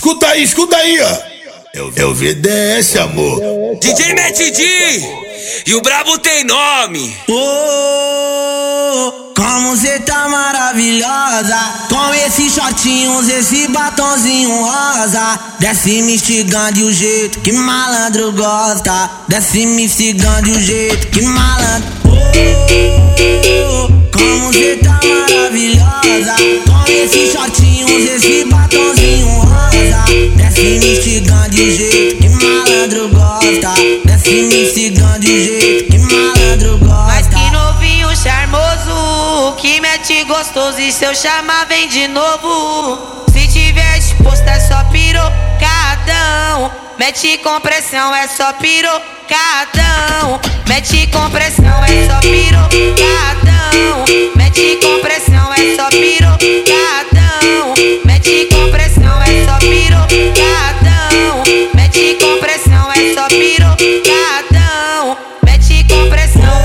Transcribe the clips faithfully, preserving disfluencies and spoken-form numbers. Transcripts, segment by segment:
Escuta aí, escuta aí, ó. É o V D S, amor. D J Matt D e o brabo tem nome. Oh, como cê tá maravilhosa, com esses shortinhos, esse batonzinho rosa. Desce me instigando o jeito que malandro gosta. Desce me instigando o jeito que malandro. Oh, como cê tá maravilhosa, com esses shortinhos, esse batonzinho rosa. Desce me instigando o jeito que malandro gosta. Desce me instigando o jeito que malandro gosta. Mas que novinho charmoso, que mete gostoso, e se eu chamar vem de novo. Se tiver disposto é só pirocadão. Mete com pressão é só pirocadão. Mete com pressão é só pirocadão. Mete com pressão é só pirocadão. Mete com pressão é só pirocadão. Mete com pressão é só pirocadão. Mete com pressão.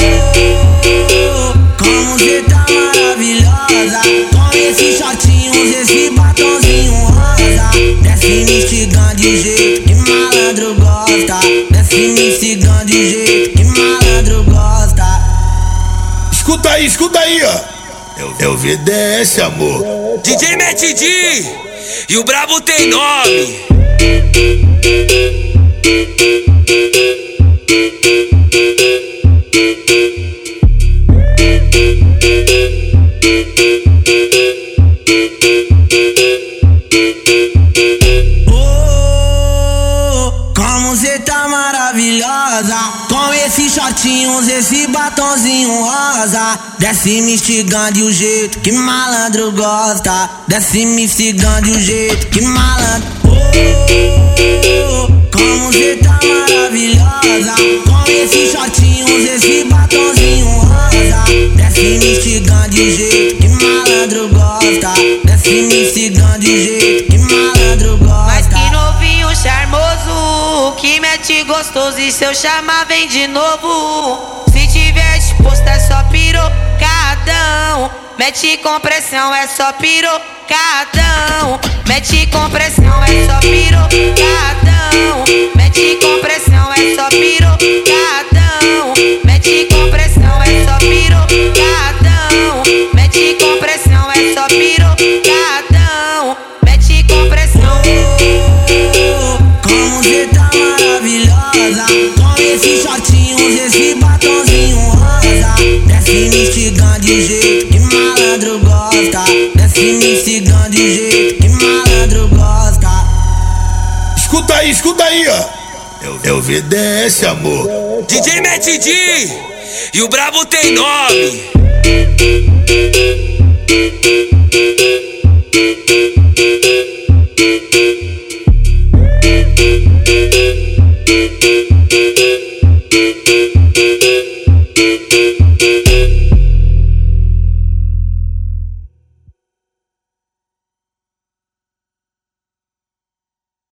Como cê tá maravilhosa, com esses shortinhos, esse batonzinho rosa. Desce me instigando o jeito que malandro gosta. Desce me instigando o jeito que malandro gosta. Escuta aí, escuta aí, ó. É o V D S, amor. D J Matt D e o brabo tem nome. Oh, como cê tá maravilhosa, com esses shortinhos, esse batonzinho rosa. Desce me instigando o jeito que malandro gosta. Desce me instigando o jeito que malandro. Oh, como cê tá maravilhosa, com esses shortinhos, esse batonzinho rosa. Desce me instigando o jeito que malandro gosta. Desce me instigando o jeito que malandro gosta. Mas que novinho charmoso, que mete gostoso, e se eu chamar vem de novo. Se tiver disposto é só pirocadão. Mete com pressão é só pirocadão. Mete com pressão é só pirocadão. Mete com pressão é só pirocadão. Mete com pressão é só pirocadão. Mete com pressão é só pirocadão. Mete com pressão. Como cê tá maravilhosa, com esses shortinhos, esse batonzinho rosa. Desce me instigando o jeito que malandro gosta. Desce me instigando o jeito que malandro gosta. Escuta aí, escuta aí, ó. É o V D S, amor. D J Matt D e o brabo tem nome. Thank you.